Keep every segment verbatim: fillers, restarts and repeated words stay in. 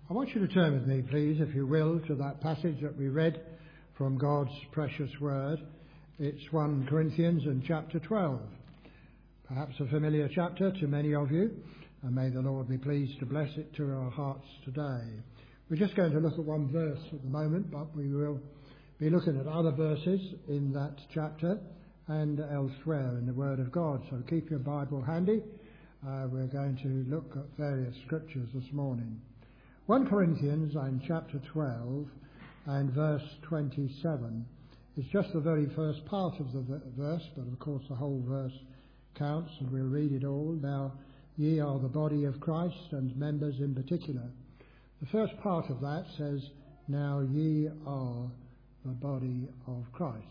I want you to turn with me, please, if you will, to that passage that we read from God's precious word. It's First Corinthians in chapter twelve. Perhaps a familiar chapter to many of you, and may the Lord be pleased to bless it to our hearts today. We're just going to look at one verse at the moment, but we will be looking at other verses in that chapter and elsewhere in the Word of God. So keep your Bible handy. Uh, we're going to look at various scriptures this morning. First Corinthians in chapter twelve and verse twenty-seven is just the very first part of the verse, but of course the whole verse counts, and we'll read it all. Now, ye are the body of Christ, and members in particular. The first part of that says, now ye are the body of Christ.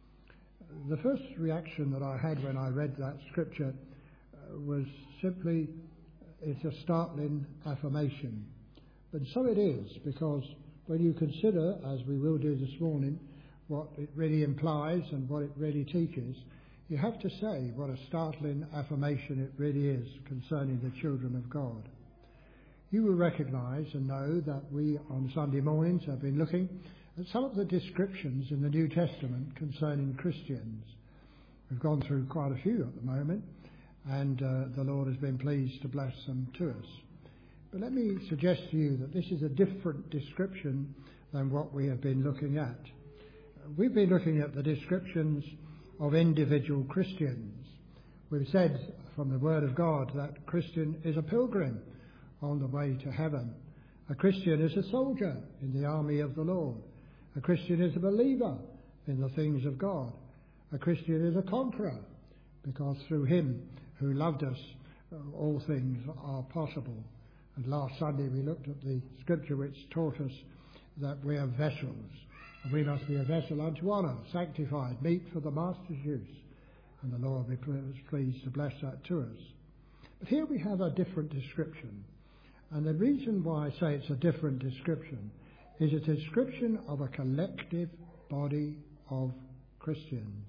The first reaction that I had when I read that scripture uh, was simply, it's a startling affirmation. But so it is, because when you consider, as we will do this morning, what it really implies and what it really teaches, you have to say what a startling affirmation it really is concerning the children of God. You will recognise and know that we on Sunday mornings have been looking at some of the descriptions in the New Testament concerning Christians. We've gone through quite a few at the moment, and uh, the Lord has been pleased to bless them to us. But let me suggest to you that this is a different description than what we have been looking at. We've been looking at the descriptions of individual Christians. We've said from the Word of God that Christian is a pilgrim on the way to heaven. A Christian is a soldier in the army of the Lord. A Christian is a believer in the things of God. A Christian is a conqueror, because through him who loved us, all things are possible. And last Sunday we looked at the scripture which taught us that we are vessels, and we must be a vessel unto honour, sanctified, meet for the Master's use. And the Lord be pleased to bless that to us. But here we have a different description. And the reason why I say it's a different description is a description of a collective body of Christians.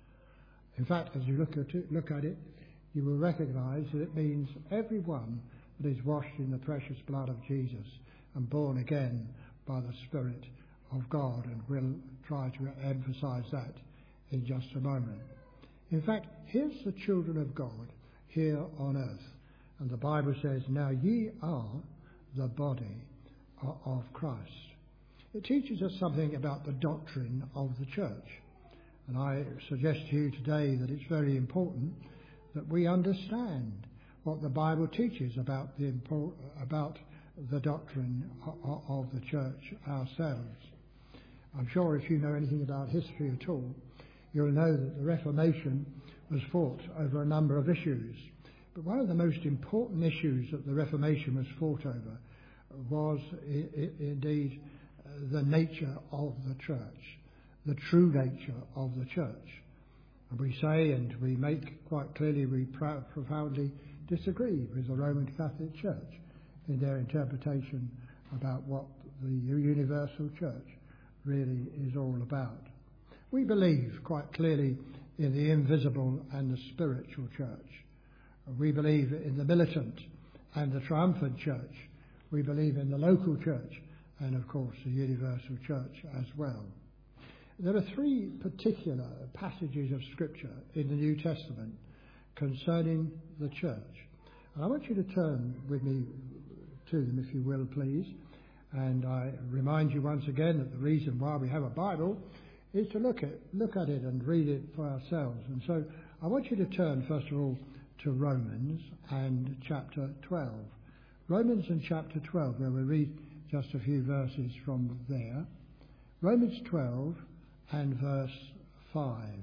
In fact, as you look at it, look at it, you will recognise that it means everyone that is washed in the precious blood of Jesus and born again by the Spirit of God, and we'll try to emphasise that in just a moment. In fact, here's the children of God here on earth, and the Bible says, now ye are the body of Christ. It teaches us something about the doctrine of the church, and I suggest to you today that it's very important that we understand what the Bible teaches about the about the doctrine of the church ourselves. I'm sure if you know anything about history at all, you'll know that the Reformation was fought over a number of issues. But one of the most important issues that the Reformation was fought over was I- I- indeed uh, the nature of the church, the true nature of the church. And we say, and we make quite clearly, we pr- profoundly disagree with the Roman Catholic Church in their interpretation about what the universal church really is all about. We believe quite clearly in the invisible and the spiritual church. We believe in the militant and the triumphant church. We believe in the local church and, of course, the universal church as well. There are three particular passages of Scripture in the New Testament concerning the church. And I want you to turn with me to them, if you will, please. And I remind you once again that the reason why we have a Bible is to look at, look at it and read it for ourselves. And so I want you to turn, first of all, to Romans and chapter twelve. Romans and chapter twelve, where we read just a few verses from there. Romans twelve and verse five.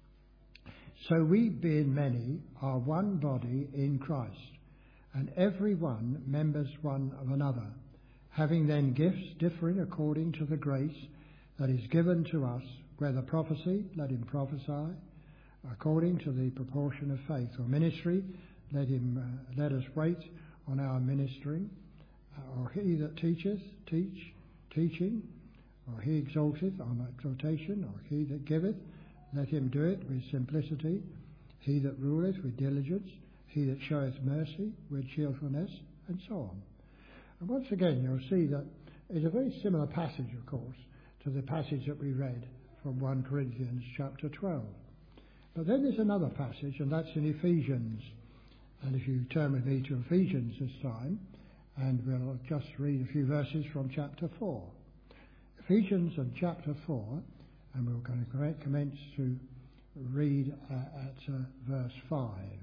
So we, being many, are one body in Christ, and every one members one of another, having then gifts differing according to the grace that is given to us, whether prophecy, let him prophesy, according to the proportion of faith, or ministry, let him uh, let us wait on our ministering, uh, or he that teacheth, teach, teaching, or he exalteth, on exaltation, or he that giveth, let him do it with simplicity, he that ruleth with diligence, he that showeth mercy with cheerfulness, and so on. And once again, you'll see that it's a very similar passage, of course, to the passage that we read from First Corinthians chapter twelve. But then there's another passage, and that's in Ephesians. And if you turn with me to Ephesians this time, and we'll just read a few verses from chapter four. Ephesians and chapter four, and we're going to commence to read uh, at uh, verse five.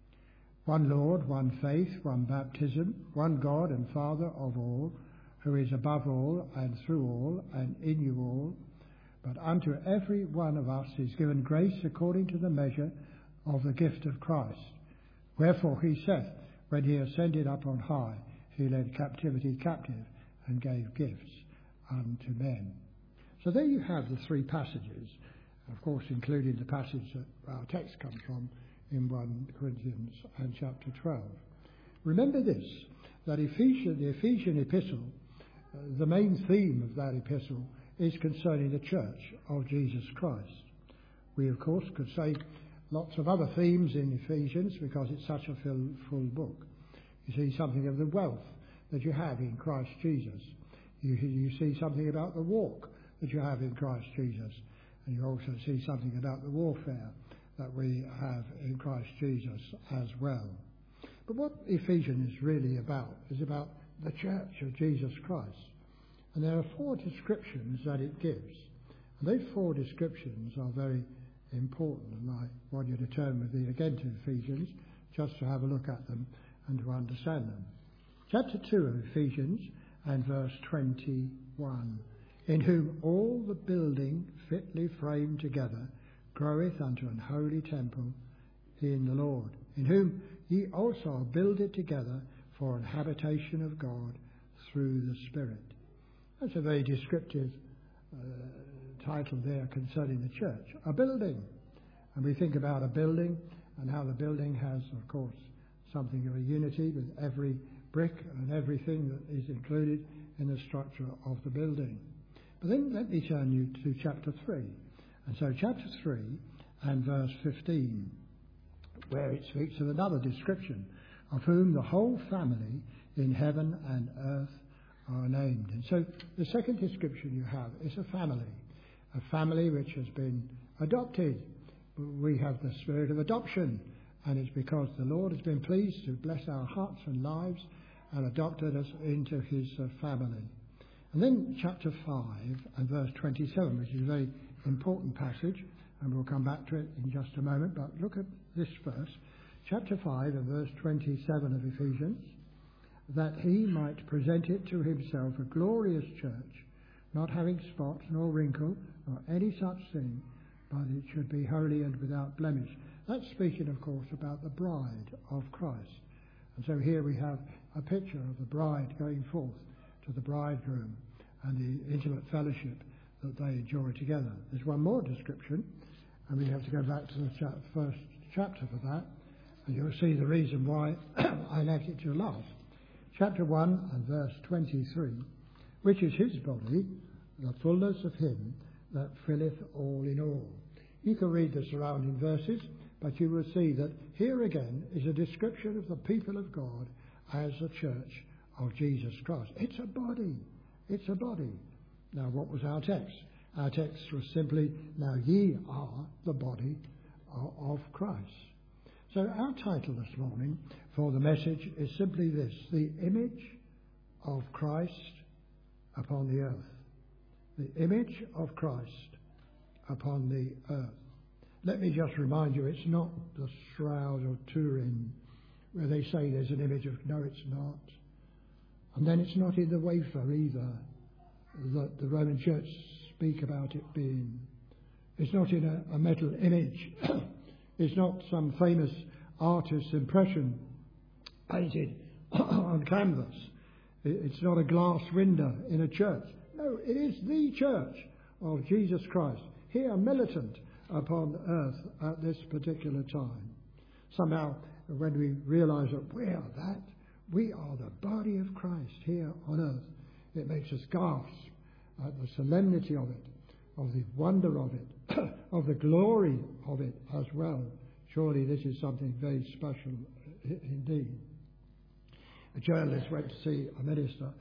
One Lord, one faith, one baptism, one God and Father of all, who is above all and through all and in you all. But unto every one of us is given grace according to the measure of the gift of Christ. Wherefore he saith, when he ascended up on high, he led captivity captive and gave gifts unto men. So there you have the three passages, of course including the passage that our text comes from in First Corinthians and chapter twelve. Remember this, that Ephesian, the Ephesian epistle, uh, the main theme of that epistle is concerning the church of Jesus Christ. We of course could say lots of other themes in Ephesians because it's such a full, full book. You see something of the wealth that you have in Christ Jesus. You, you see something about the walk that you have in Christ Jesus. And you also see something about the warfare that we have in Christ Jesus as well. But what Ephesians is really about is about the church of Jesus Christ. And there are four descriptions that it gives. And those four descriptions are very important. And I want you to turn with me again to Ephesians just to have a look at them and to understand them. Chapter two of Ephesians and verse twenty-one. In whom all the building fitly framed together groweth unto an holy temple in the Lord, in whom ye also are builded together for an habitation of God through the Spirit. That's a very descriptive uh, title there concerning the church. A building. And we think about a building and how the building has, of course, something of a unity with every brick and everything that is included in the structure of the building. But then let me turn you to chapter three. And so chapter three and verse fifteen, where it speaks of another description, of whom the whole family in heaven and earth are named. And so the second description you have is a family, a family which has been adopted. We have the spirit of adoption, and it's because the Lord has been pleased to bless our hearts and lives and adopted us into his uh, family. And then chapter five and verse twenty-seven, which is a very important passage, and we'll come back to it in just a moment, but look at this verse. Chapter five and verse twenty-seven of Ephesians, that he might present it to himself a glorious church, not having spot nor wrinkle nor any such thing, but it should be holy and without blemish. That's speaking, of course, about the bride of Christ. And so here we have a picture of the bride going forth to the bridegroom and the intimate fellowship that they enjoy together. There's one more description, and we have to go back to the cha- first chapter for that, and you'll see the reason why I left it to last. Chapter one and verse twenty-three, which is his body, the fullness of him that filleth all in all. You can read the surrounding verses, but you will see that here again is a description of the people of God as the church of Jesus Christ. It's a body. It's a body. Now, what was our text? Our text was simply, now ye are the body of Christ. So our title this morning for the message is simply this: the image of Christ upon the earth. The image of Christ upon the earth. Let me just remind you, it's not the Shroud of Turin where they say there's an image of, no, it's not. And then it's not in the wafer either that the Roman Church speak about it being. It's not in a, a metal image. It's not some famous artist's impression painted on canvas. It's not a glass window in a church. No, it is the church of Jesus Christ, here militant upon earth at this particular time. Somehow, when we realise that we are that, we are the body of Christ here on earth, it makes us gasp at the solemnity of it, of the wonder of it, of the glory of it as well. Surely this is something very special indeed. A journalist went to see a minister.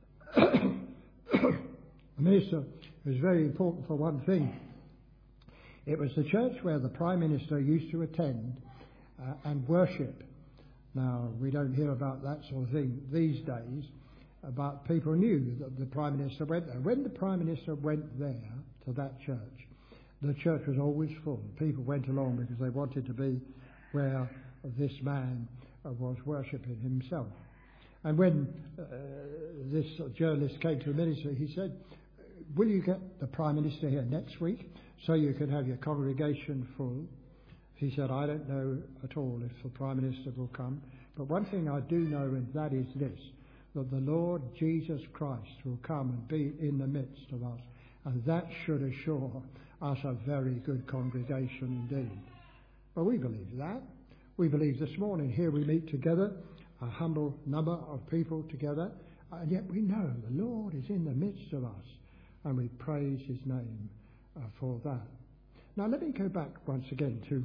A minister was very important for one thing. It was the church where the Prime Minister used to attend uh, and worship. Now, we don't hear about that sort of thing these days, but people knew that the Prime Minister went there. When the Prime Minister went there to that church, the church was always full. People went along because they wanted to be where this man uh, was worshipping himself. And when uh, this journalist came to the minister, he said, "Will you get the Prime Minister here next week so you can have your congregation full?" He said, "I don't know at all if the Prime Minister will come, but one thing I do know, and that is this, that the Lord Jesus Christ will come and be in the midst of us, and that should assure us a very good congregation indeed." Well, we believe that. We believe this morning here we meet together, a humble number of people together, and yet we know the Lord is in the midst of us, and we praise his name uh, for that. Now let me go back once again to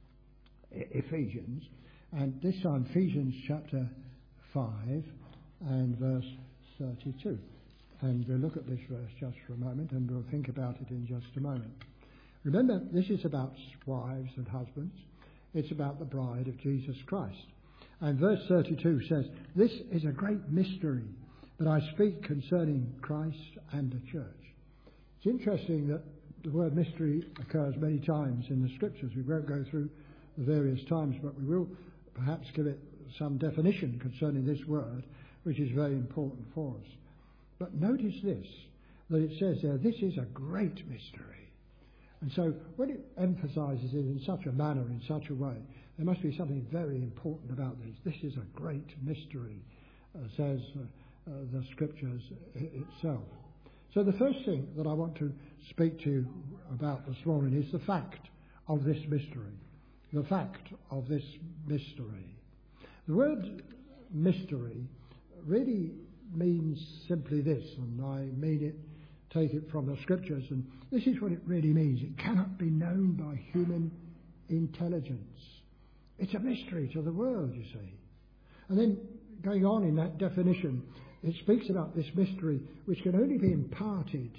Ephesians, and this time Ephesians chapter five and verse thirty-two. And we'll look at this verse just for a moment, and we'll think about it in just a moment. Remember, this is about wives and husbands. It's about the bride of Jesus Christ. And verse thirty-two says, "This is a great mystery, but I speak concerning Christ and the church." It's interesting that the word mystery occurs many times in the scriptures. We won't go through the various times, but we will perhaps give it some definition concerning this word, which is very important for us. But notice this, that it says there, this is a great mystery. And so when it emphasizes it in such a manner, in such a way, there must be something very important about this. This is a great mystery, uh, says uh, uh, the scriptures I- itself. So the first thing that I want to speak to you about this morning is the fact of this mystery. The fact of this mystery. The word mystery really means simply this, and I mean it, take it from the scriptures, and this is what it really means. It cannot be known by human intelligence. It's a mystery to the world, you see. And then going on in that definition, it speaks about this mystery which can only be imparted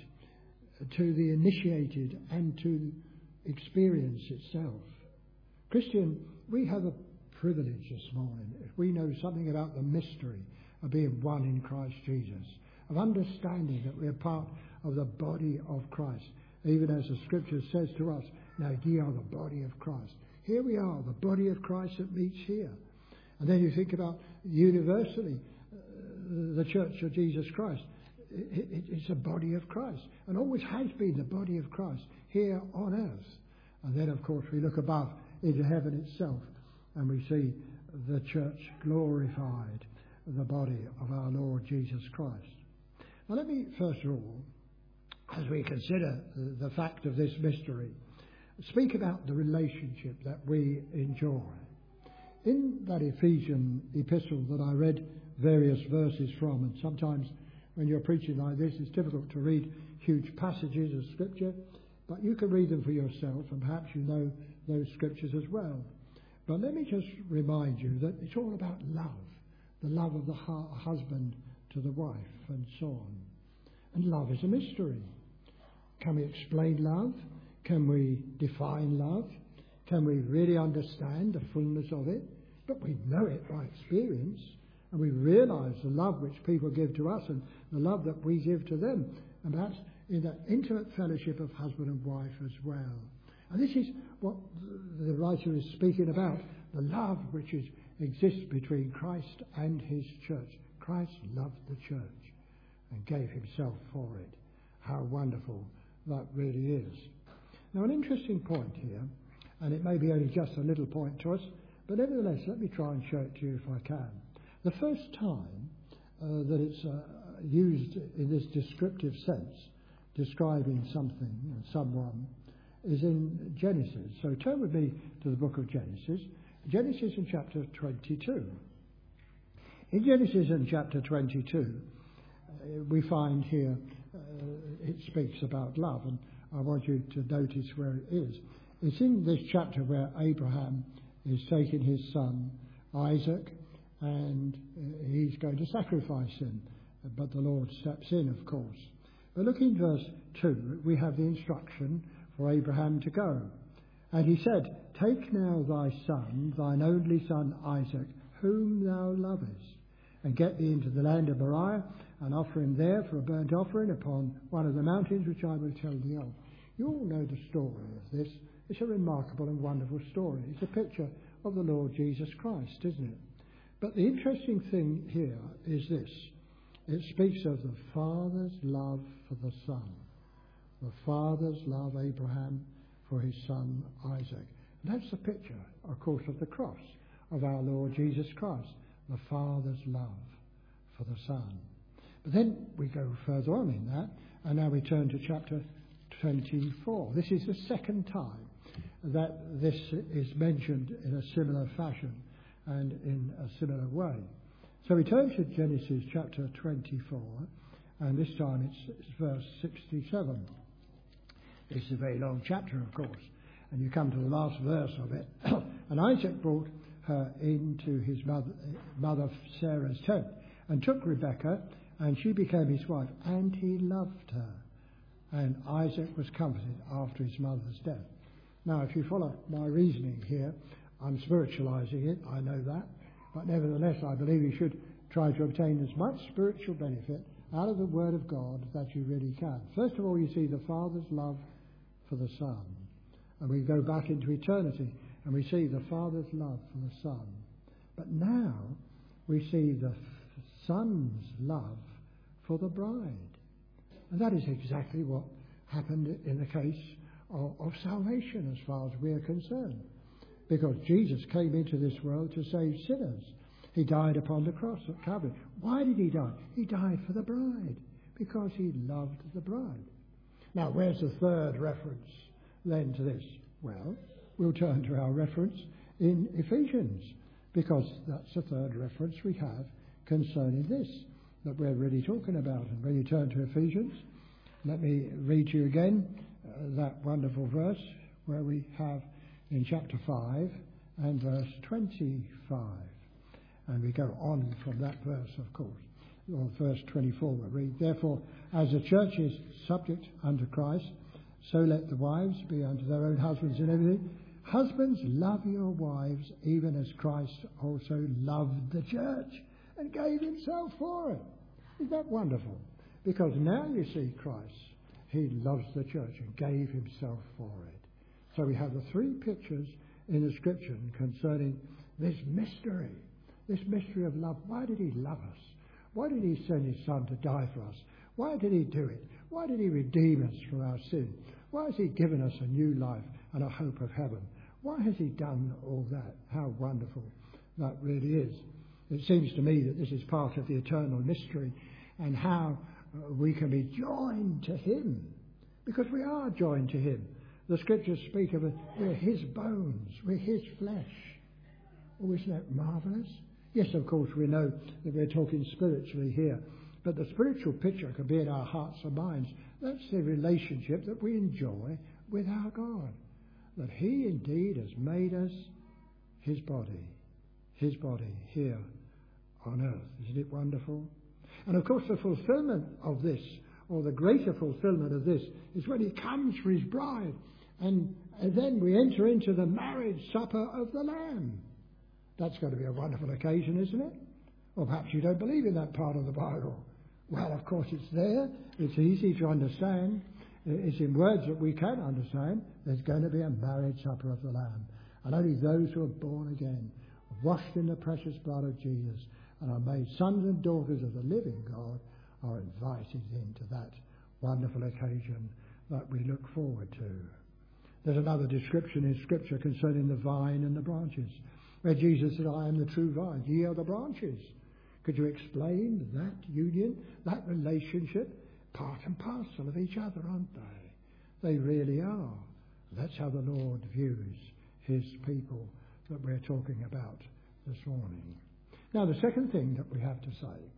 to the initiated and to experience itself. Christian, we have a privilege this morning if we know something about the mystery of being one in Christ Jesus, of understanding that we are part of the body of Christ, even as the scripture says to us, "Now ye are the body of Christ." Here we are, the body of Christ that meets here. And then you think about universally, uh, the church of Jesus Christ. It, it, it's a body of Christ, and always has been the body of Christ here on earth. And then, of course, we look above into heaven itself, and we see the church glorified, the body of our Lord Jesus Christ. Now let me, first of all, as we consider the, the fact of this mystery, speak about the relationship that we enjoy. In that Ephesian epistle that I read various verses from, and sometimes when you're preaching like this, it's difficult to read huge passages of Scripture, but you can read them for yourself, and perhaps you know those Scriptures as well. But let me just remind you that it's all about love, the love of the husband to the wife, and so on. And love is a mystery. Can we explain love? Can we define love? Can we really understand the fullness of it? But we know it by experience, and we realise the love which people give to us and the love that we give to them, and perhaps in that intimate fellowship of husband and wife as well. And this is what the writer is speaking about, the love which is, exists between Christ and his church. Christ loved the church and gave himself for it. How wonderful that really is. Now, an interesting point here, and it may be only just a little point to us, but nevertheless, let me try and show it to you if I can. The first time uh, that it's uh, used in this descriptive sense, describing something and someone, is in Genesis. So turn with me to the book of Genesis. Genesis in chapter twenty-two. In Genesis in chapter twenty-two, uh, we find here uh, it speaks about love, and I want you to notice where it is. It's in this chapter where Abraham is taking his son Isaac, and uh, he's going to sacrifice him. But the Lord steps in, of course. But look in verse two, we have the instruction for Abraham to go. And he said, "Take now thy son, thine only son Isaac, whom thou lovest, and get thee into the land of Moriah, and offer him there for a burnt offering upon one of the mountains which I will tell thee of." You all know the story of this. It's a remarkable and wonderful story. It's a picture of the Lord Jesus Christ, isn't it? But the interesting thing here is this. It speaks of the Father's love for the Son. The Father's love, Abraham, for his son Isaac. And that's the picture, of course, of the cross of our Lord Jesus Christ. The Father's love for the Son. But then we go further on in that, and now we turn to chapter twenty-four. This is the second time that this is mentioned in a similar fashion and in a similar way. So we turn to Genesis chapter twenty-four, and this time it's, it's verse sixty-seven. This is a very long chapter, of course, and you come to the last verse of it. And Isaac brought her into his mother, mother Sarah's tent, and took Rebekah, and she became his wife, and he loved her. And Isaac was comforted after his mother's death. Now, if you follow my reasoning here, I'm spiritualizing it, I know that, but nevertheless, I believe you should try to obtain as much spiritual benefit out of the Word of God that you really can. First of all, you see the Father's love for the Son. And we go back into eternity, and we see the Father's love for the Son. But now, we see the Son's love for the bride. And that is exactly what happened in the case of, of salvation as far as we're concerned. Because Jesus came into this world to save sinners. He died upon the cross at Calvary. Why did he die? He died for the bride, because he loved the bride. Now, where's the third reference then to this? Well, we'll turn to our reference in Ephesians, because that's the third reference we have concerning this that we're really talking about. And when you turn to Ephesians, let me read to you again uh, that wonderful verse where we have in chapter five and verse twenty-five. And we go on from that verse, of course. Or verse twenty-four we read, "Therefore, as the church is subject unto Christ, so let the wives be unto their own husbands in everything. Husbands, love your wives, even as Christ also loved the church and gave himself for it." Isn't that wonderful? Because now you see Christ. He loves the church and gave himself for it. So we have the three pictures in the Scripture concerning this mystery, this mystery of love. Why did he love us? Why did he send his Son to die for us? Why did he do it? Why did he redeem us from our sin? Why has he given us a new life and a hope of heaven? Why has he done all that? How wonderful that really is. It seems to me that this is part of the eternal mystery, and how uh, we can be joined to him, because we are joined to him. The Scriptures speak of it, we're his bones, we're his flesh. Oh, isn't that marvellous? Yes, of course, we know that we're talking spiritually here, but the spiritual picture can be in our hearts and minds. That's the relationship that we enjoy with our God, that he indeed has made us his body, his body here on earth. Isn't it wonderful? And of course, the fulfillment of this, or the greater fulfillment of this, is when he comes for his bride, and, and then we enter into the marriage supper of the Lamb. That's going to be a wonderful occasion, isn't it? Or perhaps you don't believe in that part of the Bible. Well, of course it's there. It's easy to understand. It's in words that we can understand. There's going to be a marriage supper of the Lamb. And only those who are born again, washed in the precious blood of Jesus, and are made sons and daughters of the living God, are invited into that wonderful occasion that we look forward to. There's another description in Scripture concerning the vine and the branches, where Jesus said, "I am the true vine, ye are the branches." Could you explain that union, that relationship? Part and parcel of each other, aren't they? They really are. That's how the Lord views his people that we're talking about this morning. Now, the second thing that we have to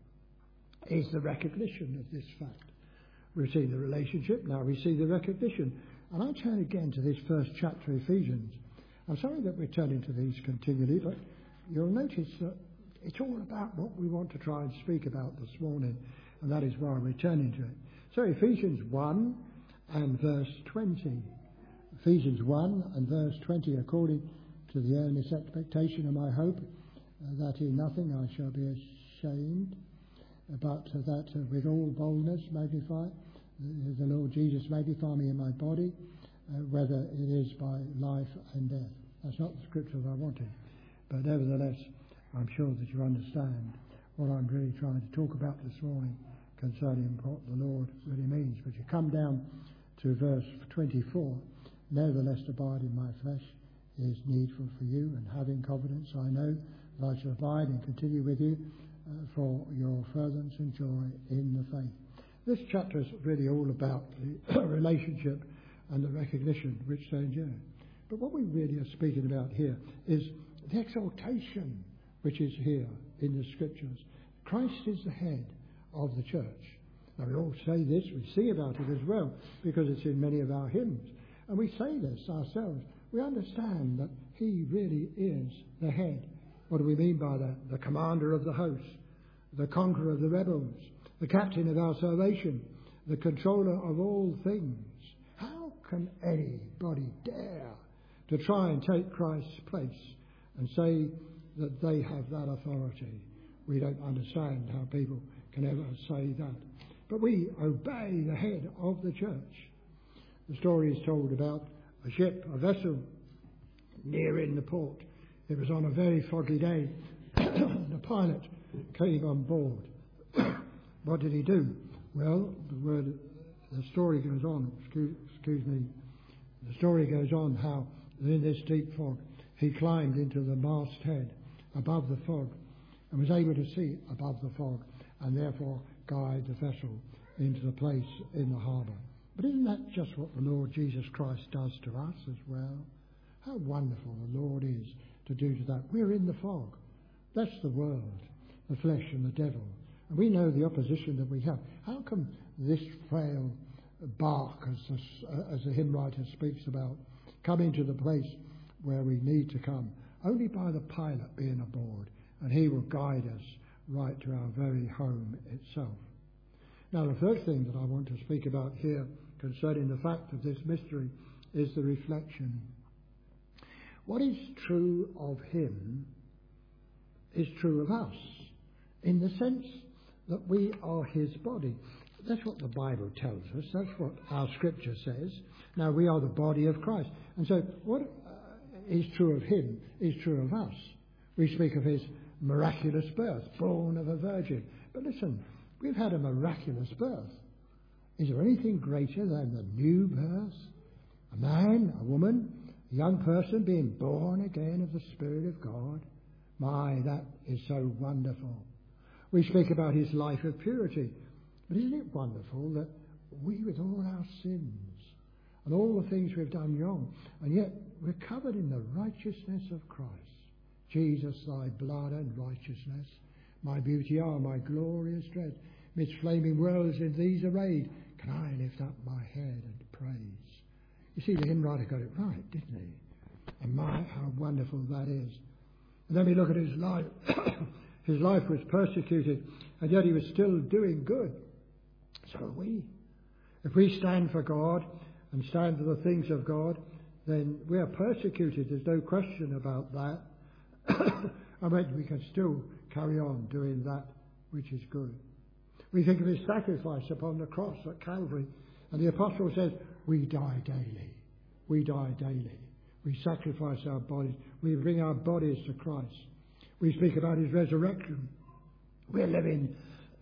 say is the recognition of this fact. We see the relationship, now we see the recognition. And I turn again to this first chapter of Ephesians. I'm sorry that we're turning to these continually, but you'll notice that it's all about what we want to try and speak about this morning, and that is why we're turning to it. So Ephesians one and verse twenty. Ephesians one and verse twenty, according to the earnest expectation of my hope, uh, that in nothing I shall be ashamed, but uh, that uh, with all boldness magnify, uh, the Lord Jesus magnify me in my body, uh, whether it is by life and death. That's not the scripture that I wanted, but nevertheless, I'm sure that you understand what I'm really trying to talk about this morning concerning what the Lord really means. But you come down to verse twenty-four, nevertheless abide in my flesh is needful for you, and having confidence I know that I shall abide and continue with you uh, for your furtherance and joy in the faith. This chapter is really all about the relationship and the recognition which they endure. But what we really are speaking about here is the exaltation which is here in the scriptures. Christ is the head of the church. Now we all say this, we sing about it as well, because it's in many of our hymns. And we say this ourselves. We understand that he really is the head. What do we mean by that? The commander of the host, the conqueror of the rebels, the captain of our salvation, the controller of all things. How can anybody dare to try and take Christ's place and say that they have that authority? We don't understand how people can ever say that. But we obey the head of the church. The story is told about a ship, a vessel, near in the port. It was on a very foggy day. The pilot came on board. What did he do? Well, the word, the story goes on, excuse, excuse me, the story goes on how in this deep fog he climbed into the masthead above the fog and was able to see above the fog and therefore guide the vessel into the place in the harbour. But isn't that just what the Lord Jesus Christ does to us as well? How wonderful the Lord is to do to that. We're in the fog. That's the world, the flesh and the devil. And we know the opposition that we have. How come this frail bark, as the, as the hymn writer speaks about, come into the place where we need to come? Only by the pilot being aboard, and he will guide us right to our very home itself. Now, the first thing that I want to speak about here concerning the fact of this mystery is the reflection. What is true of him is true of us, in the sense that we are his body. That's what the Bible tells us. That's what our scripture says. Now, we are the body of Christ. And so what is true of him is true of us. We speak of his miraculous birth, born of a virgin. But listen, we've had a miraculous birth. Is there anything greater than the new birth? A man, a woman, a young person being born again of the Spirit of God. My, that is so wonderful. We speak about his life of purity. But isn't it wonderful that we, with all our sins and all the things we've done wrong, and yet we're covered in the righteousness of Christ. Jesus, thy blood and righteousness, my beauty are, my glorious dread. Midst flaming worlds in these arrayed, can I lift up my head and praise? You see, the hymn writer got it right, didn't he? And my, how wonderful that is. And then we look at his life. His life was persecuted, and yet he was still doing good. So are we. If we stand for God and stand for the things of God, then we are persecuted. There's no question about that. And yet we can still carry on doing that which is good. We think of his sacrifice upon the cross at Calvary, and the apostle says, we die daily. We die daily. We sacrifice our bodies. We bring our bodies to Christ. We speak about his resurrection. We're living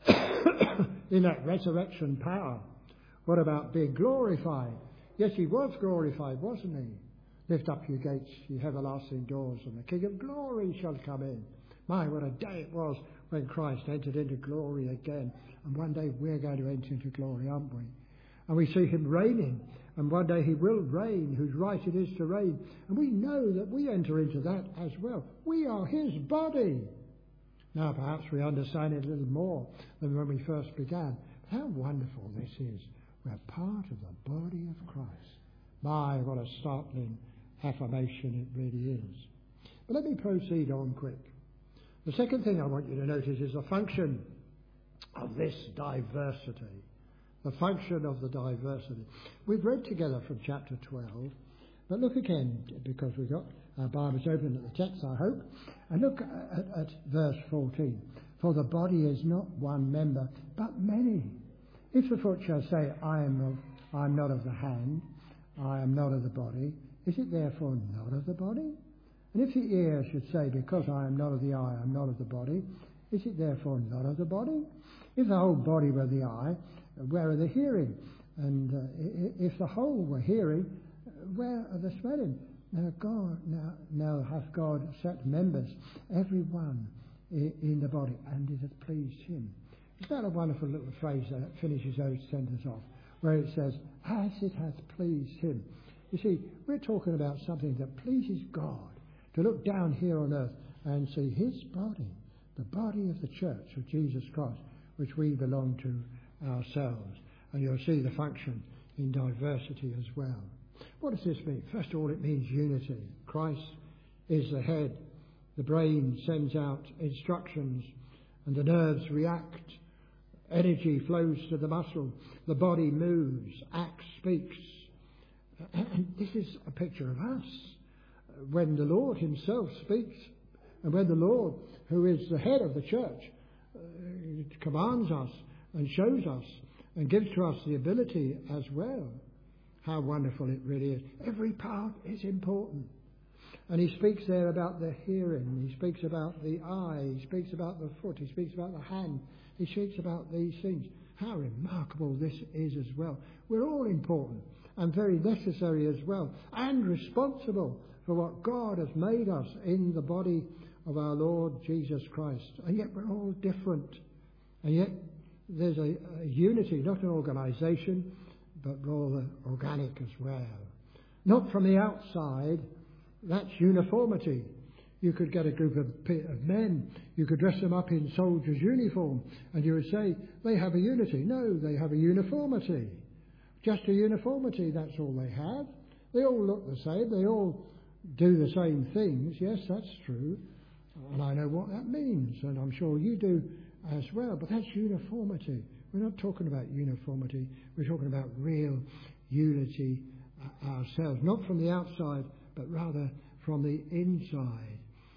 in that resurrection power. What about being glorified? Yes, he was glorified, wasn't he? Lift up your gates, ye everlasting doors, and the King of glory shall come in. My, what a day it was when Christ entered into glory again. And one day we're going to enter into glory, aren't we? And we see him reigning. And one day he will reign, whose right it is to reign. And we know that we enter into that as well. We are his body. Now perhaps we understand it a little more than when we first began. But how wonderful this is. We're part of the body of Christ. My, what a startling affirmation it really is. But let me proceed on quick. The second thing I want you to notice is the function of this diversity. The function of the diversity. We've read together from chapter twelve, but look again, because we've got our Bibles open at the text, I hope, and look at, at verse fourteen. For the body is not one member, but many. If the foot shall say, I am of, I am not of the hand, I am not of the body, is it therefore not of the body? And if the ear should say, because I am not of the eye, I am not of the body, is it therefore not of the body? If the whole body were the eye, where are the hearing? And uh, if the whole were hearing, where are the smelling? Now God, now, now hath God set members, every one in, in the body, and it hath pleased him. Is that a wonderful little phrase that finishes those sentences off, where it says, as it hath pleased him? You see, we're talking about something that pleases God, to look down here on earth and see his body, the body of the church of Jesus Christ, which we belong to ourselves. And you'll see the function in diversity as well. What does this mean? First of all, it means unity. Christ is the head. The brain sends out instructions and the nerves react. Energy flows to the muscle. The body moves, acts, speaks. And this is a picture of us. When the Lord himself speaks, and when the Lord, who is the head of the church, uh, commands us and shows us and gives to us the ability as well. How wonderful it really is. Every part is important. And he speaks there about the hearing. He speaks about the eye. He speaks about the foot. He speaks about the hand. He speaks about these things. How remarkable this is as well. We're all important and very necessary as well, and responsible for what God has made us in the body of our Lord Jesus Christ. And yet we're all different. And yet there's a, a unity, not an organisation, but rather organic as well. Not from the outside, that's uniformity. You could get a group of, of men, you could dress them up in soldiers' uniform, and you would say, they have a unity. No, they have a uniformity. Just a uniformity, that's all they have. They all look the same, they all do the same things. Yes, that's true. And I know what that means, and I'm sure you do as well. But that's uniformity. We're not talking about uniformity. We're talking about real unity uh, ourselves. Not from the outside, but rather from the inside.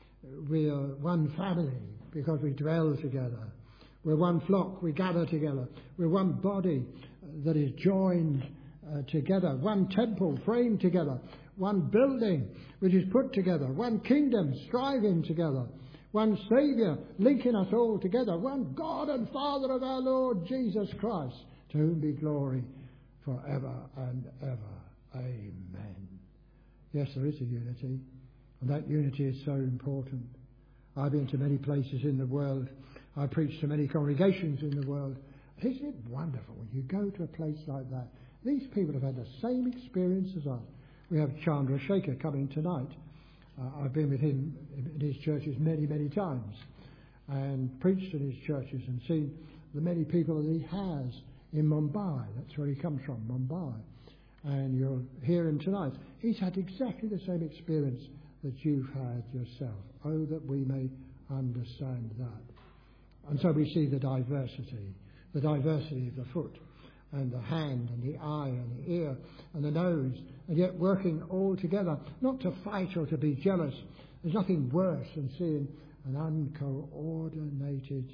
We are one family because we dwell together. We're one flock. We gather together. We're one body that is joined uh, together. One temple framed together. One building which is put together. One kingdom striving together. One Saviour linking us all together. One God and Father of our Lord Jesus Christ, to whom be glory forever and ever. Amen. Yes, there is a unity, and that unity is so important. I've been to many places in the world. I've preached to many congregations in the world. Isn't it wonderful when you go to a place like that? These people have had the same experience as us. We have Chandra Shaker coming tonight. Uh, I've been with him in his churches many, many times and preached in his churches and seen the many people that he has in Mumbai. That's where he comes from, Mumbai. And you'll hear him tonight. He's had exactly the same experience that you've had yourself. Oh, that we may understand that. And so we see the diversity, the diversity of the foot and the hand and the eye and the ear and the nose, and yet working all together, not to fight or to be jealous. There's nothing worse than seeing an uncoordinated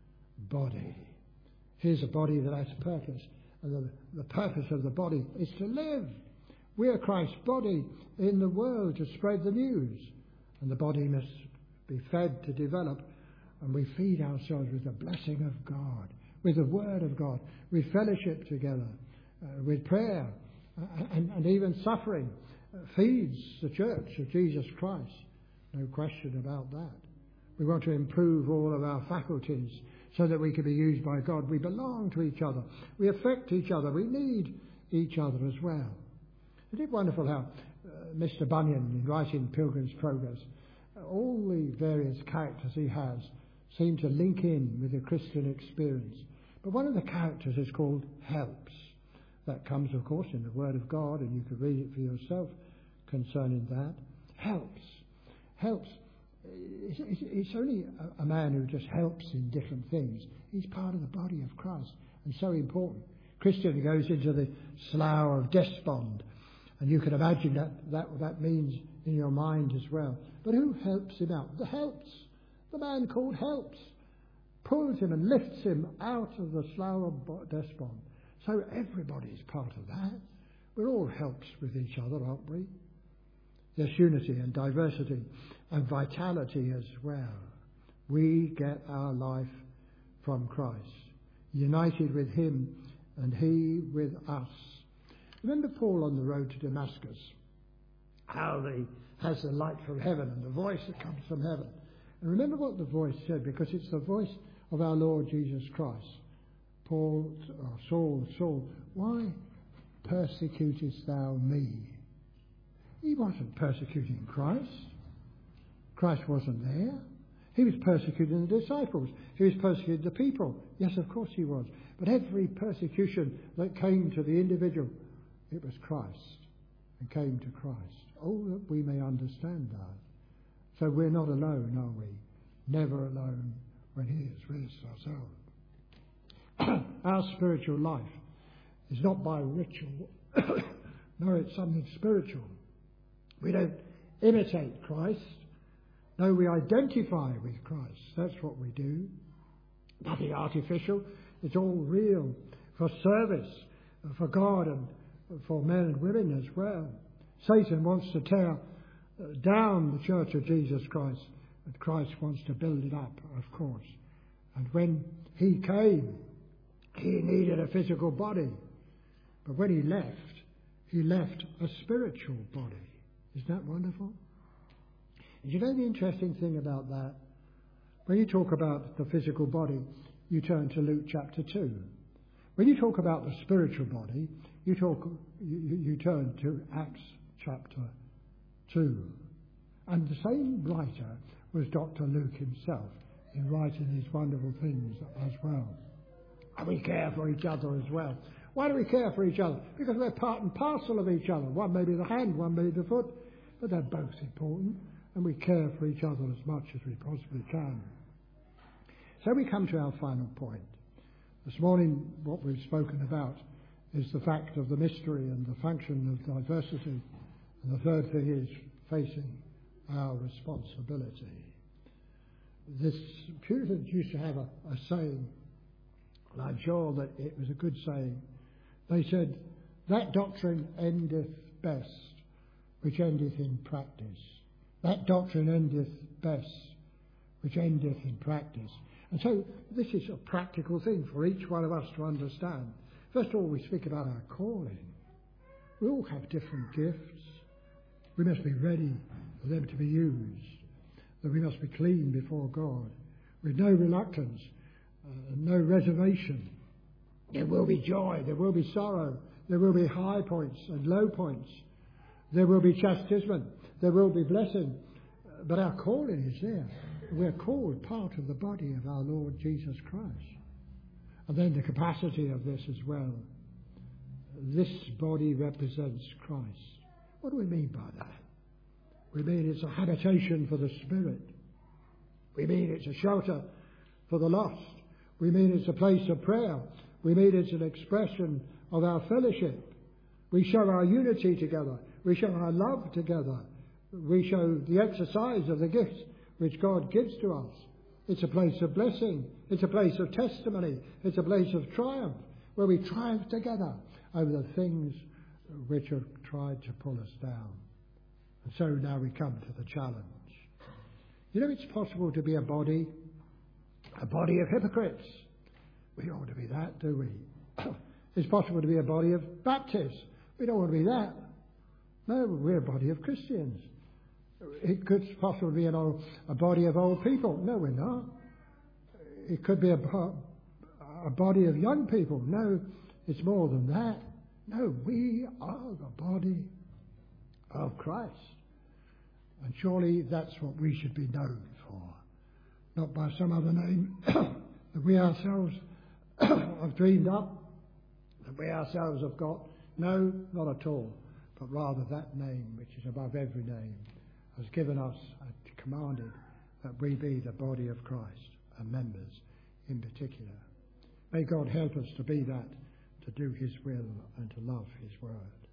body. Here's a body that has purpose, and the, the purpose of the body is to live. We are Christ's body in the world to spread the news, and the body must be fed to develop, and we feed ourselves with the blessing of God, with the Word of God, with fellowship together, uh, with prayer, uh, and, and even suffering uh, feeds the church of Jesus Christ. No question about that. We want to improve all of our faculties so that we can be used by God. We belong to each other. We affect each other. We need each other as well. Isn't it wonderful how uh, Mister Bunyan, in writing Pilgrim's Progress, uh, all the various characters he has seem to link in with the Christian experience. But one of the characters is called helps. That comes, of course, in the Word of God, and you can read it for yourself concerning that. Helps. Helps. it's, it's, it's only a, a man who just helps in different things. He's part of the body of Christ and so important. Christian goes into the slough of despond, and you can imagine that, that that means in your mind as well. But who helps him out? The helps. The man called helps. Pulls him and lifts him out of the slough of despond. So everybody's part of that. We're all helps with each other, aren't we? There's unity and diversity and vitality as well. We get our life from Christ, united with him and he with us. Remember Paul on the road to Damascus, how he has the light from heaven and the voice that comes from heaven. And remember what the voice said, because it's the voice of our Lord Jesus Christ. Paul, oh, Saul, Saul, why persecutest thou me? He wasn't persecuting Christ. Christ wasn't there. He was persecuting the disciples. He was persecuting the people. Yes, of course he was. But every persecution that came to the individual, it was Christ and came to Christ. Oh, that we may understand that. So we're not alone, are we? Never alone when he is with us ourselves. Our spiritual life is not by ritual. No, it's something spiritual. We don't imitate Christ. No, we identify with Christ. That's what we do. Nothing artificial. It's all real for service, for God and for men and women as well. Satan wants to tear down the church of Jesus Christ, but Christ wants to build it up, of course. And when he came, he needed a physical body. But when he left, he left a spiritual body. Isn't that wonderful? And you know the interesting thing about that? When you talk about the physical body, you turn to Luke chapter two. When you talk about the spiritual body, you talk you, you turn to Acts chapter two. And the same writer was Doctor Luke himself in writing these wonderful things as well. And we care for each other as well. Why do we care for each other? Because we're part and parcel of each other. One may be the hand, one may be the foot, but they're both important, and we care for each other as much as we possibly can. So we come to our final point. This morning, what we've spoken about is the fact of the mystery and the function of diversity. And the third thing is facing our responsibility. This Puritans used to have a, a saying, and I'm sure that it was a good saying. They said, that doctrine endeth best, which endeth in practice. That doctrine endeth best, which endeth in practice. And so this is a practical thing for each one of us to understand. First of all, we speak about our calling. We all have different gifts. We must be ready for them to be used. That we must be clean before God, with no reluctance, uh, no reservation. There will be joy, there will be sorrow, there will be high points and low points. There will be chastisement, there will be blessing. Uh, but our calling is there. We're called part of the body of our Lord Jesus Christ. And then the capacity of this as well. This body represents Christ. What do we mean by that? We mean it's a habitation for the Spirit. We mean it's a shelter for the lost. We mean it's a place of prayer. We mean it's an expression of our fellowship. We show our unity together. We show our love together. We show the exercise of the gifts which God gives to us. It's a place of blessing. It's a place of testimony. It's a place of triumph, where we triumph together over the things which have tried to pull us down. And so now we come to the challenge. You know, it's possible to be a body, a body of hypocrites. We don't want to be that, do we? It's possible to be a body of Baptists. We don't want to be that. No, we're a body of Christians. It could possibly be an old, a body of old people. No, we're not. It could be a, a body of young people. No, it's more than that. No, we are the body of Christ. And surely that's what we should be known for. Not by some other name that we ourselves have dreamed up, that we ourselves have got. No, not at all. But rather that name which is above every name has given us, commanded that we be the body of Christ and members in particular. May God help us to be that, to do his will and to love his word.